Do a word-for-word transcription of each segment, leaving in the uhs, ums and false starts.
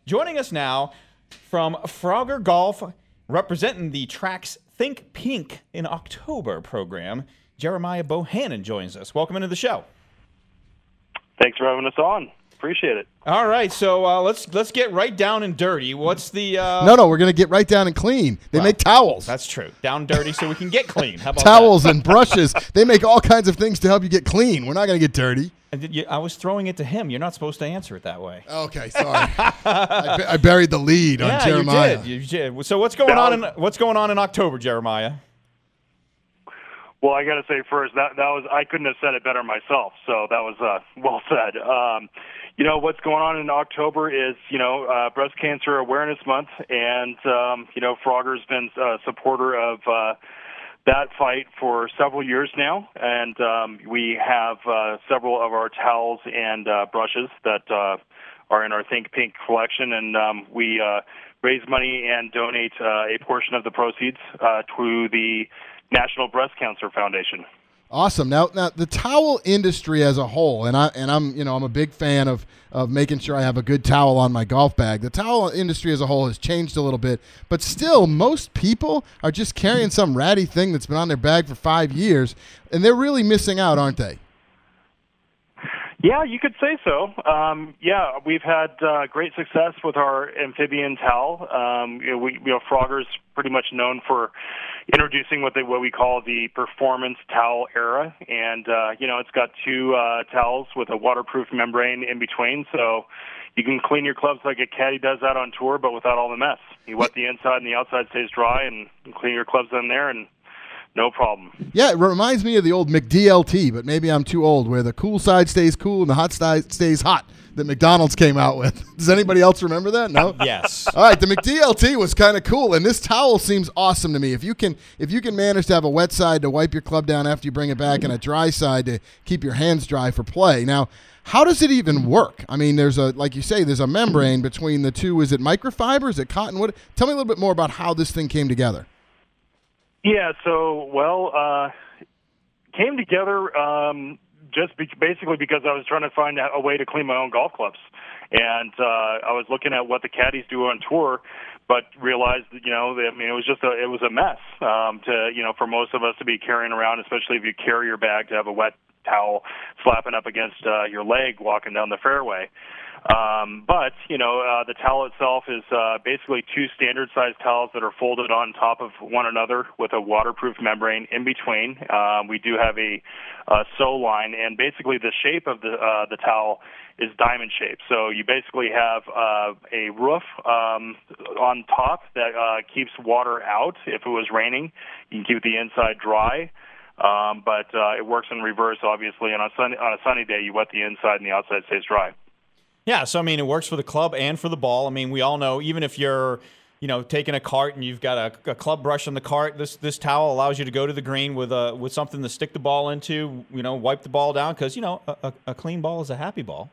Joining us now from Frogger Golf, representing the Track's Think Pink in October program, Jeremiah Bohannon joins us. Welcome into the show. Thanks for having us on. Appreciate it. All right, so uh, let's let's get right down and dirty. What's the? Uh... No, no, we're gonna get right down and clean. They well, make towels. That's true. Down dirty so we can get clean. How about towels that? and brushes? They make all kinds of things to help you get clean. We're not gonna get dirty. You, I was throwing it to him. You're not supposed to answer it that way. Okay, sorry. I, bu- I buried the lead on yeah, Jeremiah. you did. You did. So what's going on in what's going on in October, Jeremiah? Well, I got to say first that that was I couldn't have said it better myself. So that was uh, well said. Um, you know what's going on in October is you know uh, Breast Cancer Awareness Month, and um, you know Frogger's been a supporter of uh, that fight for several years now, and um, we have uh, several of our towels and uh, brushes that uh, are in our Think Pink collection, and um, we uh, raise money and donate uh, a portion of the proceeds uh, to the National Breast Cancer Foundation. Awesome. Now, now the towel industry as a whole, and I and I'm you know I'm a big fan of of making sure I have a good towel on my golf bag. The towel industry as a whole has changed a little bit, but still, most people are just carrying some ratty thing that's been on their bag for five years, and they're really missing out, aren't they? Yeah, you could say so. Um, yeah, we've had uh, great success with our amphibian towel. Um, you know, we, you know, Frogger's pretty much known for introducing what they what we call the performance towel era, and uh, you know, it's got two uh, towels with a waterproof membrane in between, so you can clean your clubs like a caddy does out on tour, but without all the mess. You wet the inside and the outside stays dry, and you clean your clubs in there, and no problem. Yeah, it reminds me of the old McDLT, but maybe I'm too old, where the cool side stays cool and the hot side stays hot that McDonald's came out with. Does anybody else remember that? No? Yes. All right, the McDLT was kind of cool, and this towel seems awesome to me. If you can if you can manage to have a wet side to wipe your club down after you bring it back and a dry side to keep your hands dry for play. Now, how does it even work? I mean, there's a, like you say, there's a membrane between the two. Is it microfiber? Is it cotton? What? Tell me a little bit more about how this thing came together. Yeah, so, well, uh, came together um, just be- basically because I was trying to find a way to clean my own golf clubs. And uh, I was looking at what the caddies do on tour, but realized that, you know, I mean, it was just a, it was a mess um, to, you know, for most of us to be carrying around, especially if you carry your bag, to have a wet towel slapping up against uh, your leg walking down the fairway. Um, but, you know, uh, the towel itself is uh, basically two standard-sized towels that are folded on top of one another with a waterproof membrane in between. Um, we do have a, a sew line, and basically the shape of the uh, the towel is diamond shaped. So you basically have uh, a roof um, on top that uh, keeps water out if it was raining. You can keep the inside dry. Um, but uh, it works in reverse, obviously, and on, sun- on a sunny day, you wet the inside and the outside stays dry. Yeah, so I mean, it works for the club and for the ball. I mean, we all know, even if you're, you know, taking a cart and you've got a, a club brush on the cart, this this towel allows you to go to the green with a with something to stick the ball into. You know, wipe the ball down, because you know a, a clean ball is a happy ball.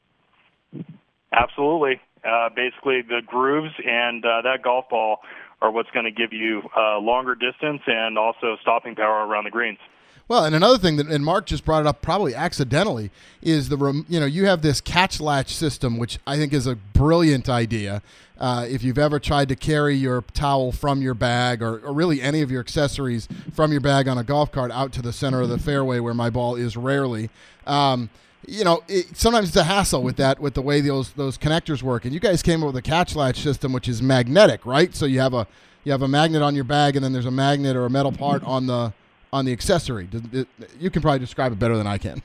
Absolutely. Uh, basically, the grooves and uh, that golf ball are what's going to give you uh, longer distance and also stopping power around the greens. Well, and another thing that, and Mark just brought it up probably accidentally, is the, rem- you know, you have this catch latch system, which I think is a brilliant idea. Uh, if you've ever tried to carry your towel from your bag, or, or really any of your accessories from your bag on a golf cart out to the center of the fairway, where my ball is rarely, um, you know, it, sometimes it's a hassle with that, with the way those those connectors work. And you guys came up with a catch latch system, which is magnetic, right? So you have a you have a magnet on your bag, and then there's a magnet or a metal part on the on the accessory. You can probably describe it better than I can.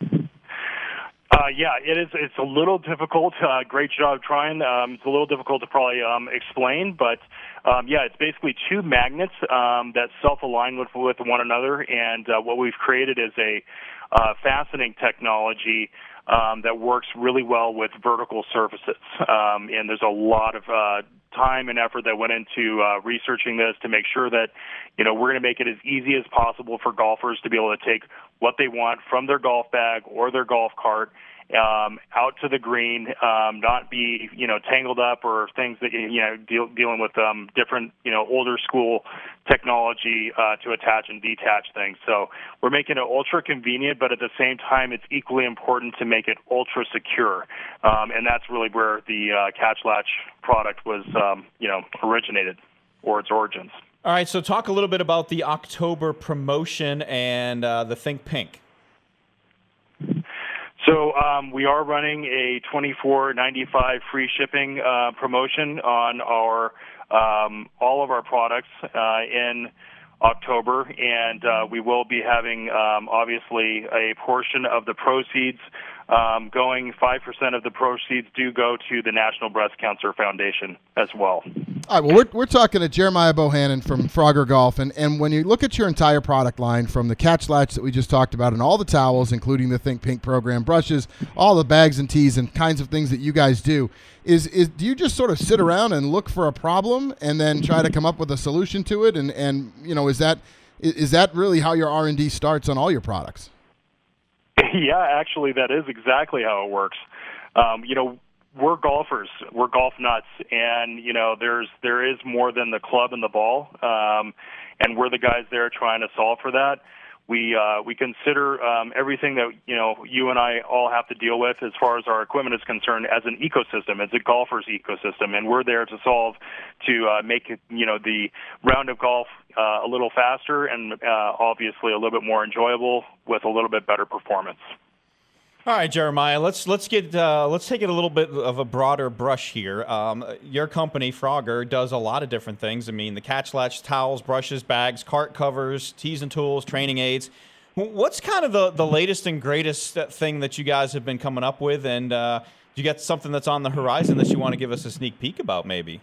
Uh, yeah, it is. It's a little difficult. Uh, great job trying. Um, it's a little difficult to probably um, explain, but um, yeah, it's basically two magnets um, that self-align with, with one another, and uh, what we've created is a uh, fastening technology um, that works really well with vertical surfaces. Um, and there's a lot of uh, time and effort that went into uh, researching this to make sure that, you know, we're going to make it as easy as possible for golfers to be able to take what they want from their golf bag or their golf cart um, out to the green, um, not be, you know, tangled up or things that, you know, deal, dealing with um, different, you know, older school technology uh, to attach and detach things. So we're making it ultra convenient, but at the same time, it's equally important to make it ultra secure. Um, and that's really where the uh, Catch Latch product was, um, you know, originated, or its origins. All right, so talk a little bit about the October promotion and uh, the Think Pink. So um, we are running a twenty-four ninety-five free shipping uh, promotion on our um, all of our products uh, in October, and uh, we will be having um, obviously a portion of the proceeds um, going. five percent of the proceeds do go to the National Breast Cancer Foundation as well. All right, well, we're, we're talking to Jeremiah Bohannon from Frogger Golf, and, and when you look at your entire product line, from the Catch Latch that we just talked about and all the towels, including the Think Pink program, brushes, all the bags and tees and kinds of things that you guys do, is is do you just sort of sit around and look for a problem and then try to come up with a solution to it? And, and you know, is that is that really how your R and D starts on all your products? Yeah, actually, that is exactly how it works. Um, you know, we're golfers. We're golf nuts, and you know, there's there is more than the club and the ball, um, and we're the guys there trying to solve for that. We uh, we consider um, everything that you know you and I all have to deal with as far as our equipment is concerned as an ecosystem. It's a golfer's ecosystem, and we're there to solve to uh, make it, you know the round of golf uh, a little faster and uh, obviously a little bit more enjoyable with a little bit better performance. All right, Jeremiah, let's let's get uh, let's take it a little bit of a broader brush here. Um, your company, Frogger, does a lot of different things. I mean, the Catch Latch towels, brushes, bags, cart covers, tees and tools, training aids. What's kind of the, the latest and greatest thing that you guys have been coming up with? And uh, you got something that's on the horizon that you want to give us a sneak peek about, maybe?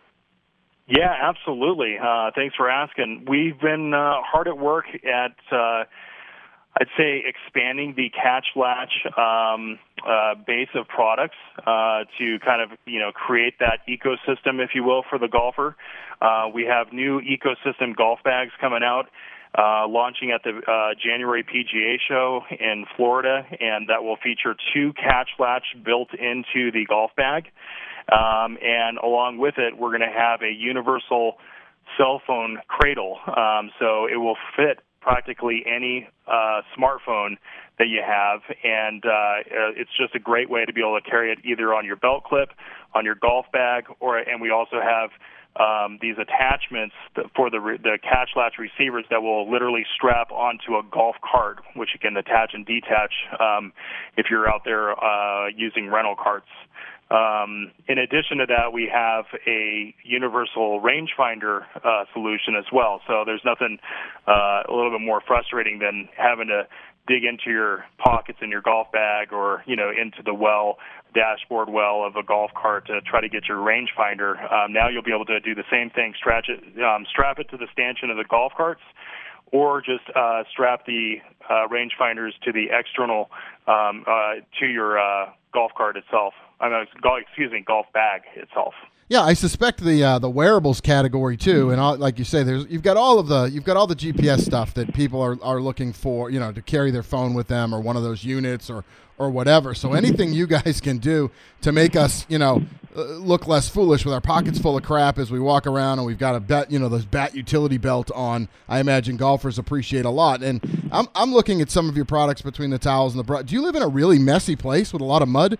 Yeah, absolutely. Uh, thanks for asking. We've been uh, hard at work at uh, I'd say expanding the Catch Latch um, uh, base of products uh, to kind of, you know, create that ecosystem, if you will, for the golfer. Uh, we have new ecosystem golf bags coming out, uh, launching at the uh, January P G A show in Florida, and that will feature two Catch Latch built into the golf bag. Um, and along with it, we're going to have a universal cell phone cradle, um, so it will fit practically any uh, smartphone that you have, and uh, it's just a great way to be able to carry it either on your belt clip, on your golf bag, or and we also have um, these attachments for the the Catch Latch receivers that will literally strap onto a golf cart, which you can attach and detach um, if you're out there uh, using rental carts. Um, in addition to that, we have a universal rangefinder uh, solution as well. So there's nothing uh, a little bit more frustrating than having to dig into your pockets in your golf bag or, you know, into the well, dashboard well of a golf cart to try to get your rangefinder. Um, now you'll be able to do the same thing, stretch it, um, strap it to the stanchion of the golf carts, or just uh, strap the uh, rangefinders to the external um, uh, to your uh, golf cart itself. I mean, excuse me, golf bag itself. Yeah, I suspect the uh, the wearables category too, and all, like you say, there's you've got all of the you've got all the G P S stuff that people are, are looking for, you know, to carry their phone with them or one of those units or or whatever. So anything you guys can do to make us, you know, look less foolish with our pockets full of crap as we walk around and we've got a bat, you know, those bat utility belt on, I imagine golfers appreciate a lot. And I'm I'm looking at some of your products between the towels and the brush. Do you live in a really messy place with a lot of mud?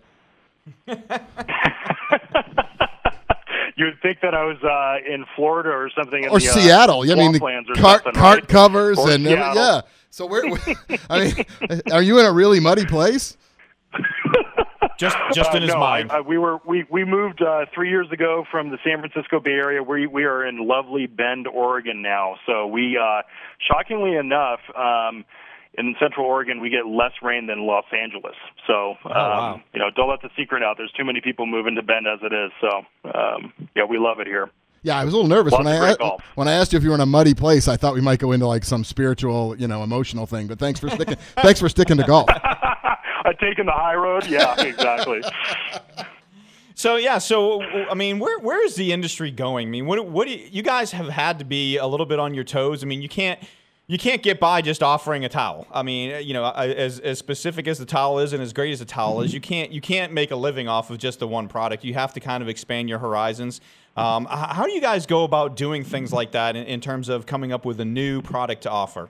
You would think that I was uh, in Florida or something, in or the, Seattle. Uh, I mean, the cart, cart right? covers or and every, yeah. So where? I mean, are you in a really muddy place? Just, just in uh, his no, mind. I, I, we were we we moved uh, three years ago from the San Francisco Bay Area. We we are in lovely Bend, Oregon now. So we, uh, shockingly enough. Um, In Central Oregon, we get less rain than Los Angeles. So, um, oh, wow. you know, don't let the secret out. There's too many people moving to Bend as it is. So, um, yeah, we love it here. Yeah, I was a little nervous Lots when I a- when I asked you if you were in a muddy place. I thought we might go into like some spiritual, you know, emotional thing. But thanks for sticking. thanks for sticking to golf. I've taken the high road. Yeah, exactly. So yeah, so I mean, where where is the industry going? I mean, what what do you, you guys have had to be a little bit on your toes? I mean, you can't. you can't get by just offering a towel. I mean, you know, as as specific as the towel is and as great as the towel is, you can't you can't make a living off of just the one product. You have to kind of expand your horizons. Um, how do you guys go about doing things like that in, in terms of coming up with a new product to offer?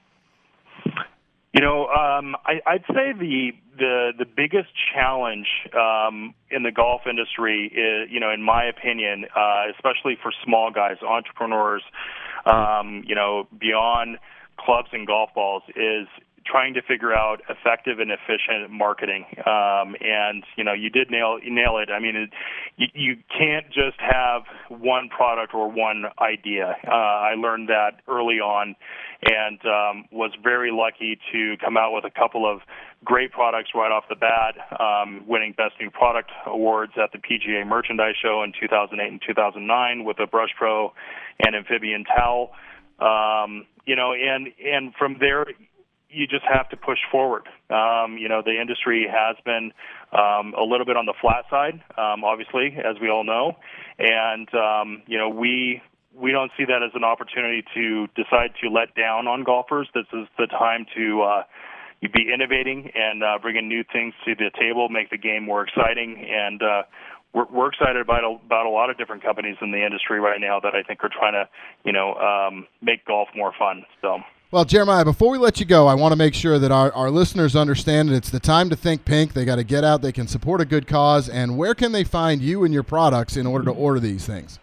You know, um, I, I'd say the the the biggest challenge um, in the golf industry is, you know, in my opinion, uh, especially for small guys, entrepreneurs, um, you know, beyond clubs and golf balls, is trying to figure out effective and efficient marketing. Um, and, you know, you did nail you nail it. I mean, it, you, you can't just have one product or one idea. Uh, I learned that early on and um, was very lucky to come out with a couple of great products right off the bat, um, winning Best New Product Awards at the P G A Merchandise Show in two thousand eight and two thousand nine with the Brush Pro and Amphibian Towel. Um, you know, and, and from there, you just have to push forward. Um, you know, the industry has been um, a little bit on the flat side, um, obviously, as we all know. And, um, you know, we we don't see that as an opportunity to decide to let down on golfers. This is the time to uh, be innovating and uh, bringing new things to the table, make the game more exciting. And uh, we're, we're excited about a, about a lot of different companies in the industry right now that I think are trying to, you know, um, make golf more fun. So. Well, Jeremiah, before we let you go, I want to make sure that our, our listeners understand that it's the time to think pink. They got to get out. They can support a good cause. And where can they find you and your products in order to order these things?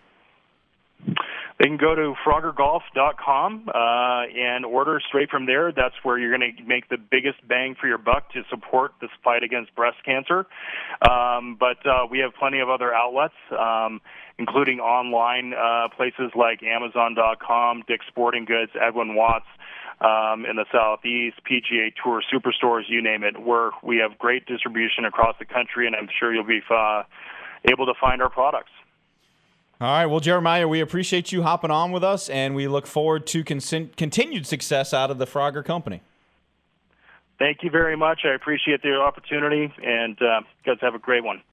They can go to frogger golf dot com uh, and order straight from there. That's where you're going to make the biggest bang for your buck to support this fight against breast cancer. Um, but uh, we have plenty of other outlets, um, including online uh, places like amazon dot com, Dick's Sporting Goods, Edwin Watts, Um, in the Southeast, P G A Tour Superstores, you name it. We're, we have great distribution across the country, and I'm sure you'll be uh, able to find our products. All right. Well, Jeremiah, we appreciate you hopping on with us, and we look forward to con- continued success out of the Frogger Company. Thank you very much. I appreciate the opportunity, and uh, you guys have a great one.